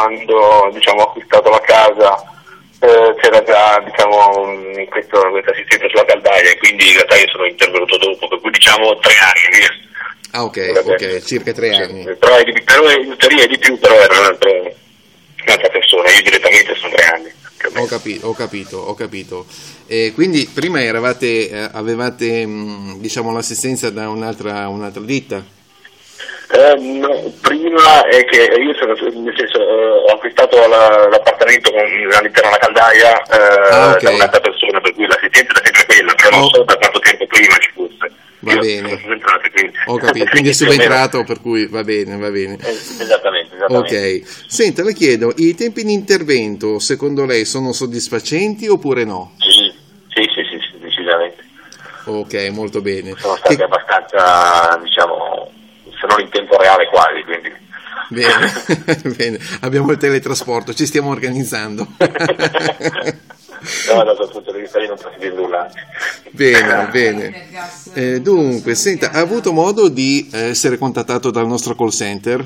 quando diciamo, ho acquistato la casa c'era già diciamo, questa assistenza sulla caldaia, e quindi in realtà io sono intervenuto dopo, per cui diciamo 3 anni via. Ah, ok, circa 3 anni. Però in teoria è di più, però era un'altra persona, io direttamente sono 3 anni. Ho capito. Quindi prima avevate diciamo l'assistenza da un'altra ditta? No, prima è che io nel senso, ho acquistato l'appartamento all'interno della caldaia da un'altra persona, per cui l'assistenza è sempre quella, però non so da quanto tempo prima ci fosse. Va bene, ho capito, quindi è subentrato, per cui va bene. Esattamente. Ok, senta, le chiedo, i tempi di intervento secondo lei sono soddisfacenti oppure no? Sì, decisamente. Ok, molto bene. Sono stati abbastanza, diciamo, se non in tempo reale quasi, quindi. Bene, abbiamo il teletrasporto, ci stiamo organizzando. No, dal punto di vista lì non posso dire nulla. Bene. Dunque, senta, ha avuto modo di essere contattato dal nostro call center?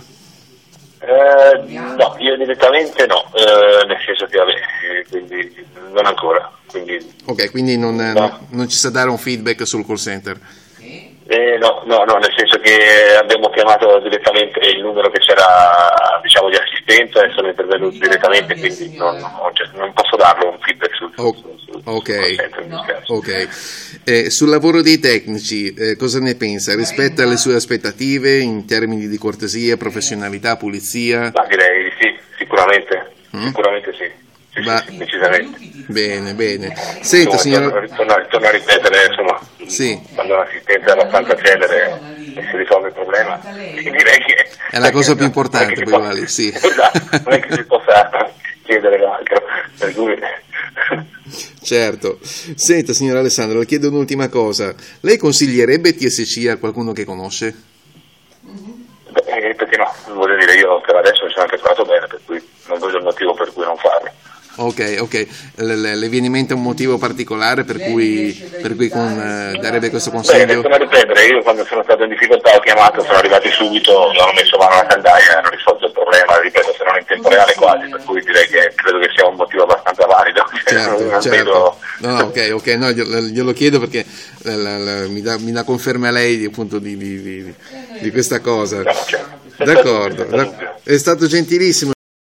No, io direttamente no, nel senso che quindi non ancora. Ok, quindi non ci sa dare un feedback sul call center? No, nel senso che abbiamo chiamato direttamente il numero che c'era, diciamo, di assistenza, e sono intervenuti direttamente, quindi non posso darlo un feedback sul Ok. Sul lavoro dei tecnici, cosa ne pensa? Rispetta le sue aspettative in termini di cortesia, professionalità, pulizia? Ma direi sì, sicuramente sì. Sì, decisamente. Bene. Senta, signora... Torno a ripetere, insomma, quando l'assistenza è abbastanza celere e si risolve il problema, direi che è la cosa più importante, quella lì, sì. Esatto, non è che si possa chiedere l'altro, per cui... Certo. Senta, signora Alessandra, le chiedo un'ultima cosa. Lei consiglierebbe TSC a qualcuno che conosce? Perché no? Voglio dire, io per adesso mi sono anche trovato bene, per cui non vedo il motivo per cui non farlo. Ok. Le viene in mente un motivo particolare per cui darebbe questo consiglio? Torno a ripetere, io quando sono stato in difficoltà ho chiamato, sono arrivati subito, hanno messo mano alla caldaia e hanno risolto il problema, ripeto, se non in tempo reale quasi, per cui direi che credo che sia un motivo abbastanza valido. Certo. No, ok, no, glielo chiedo perché mi dà conferma lei appunto di questa cosa. No, certo. D'accordo, è stato gentilissimo.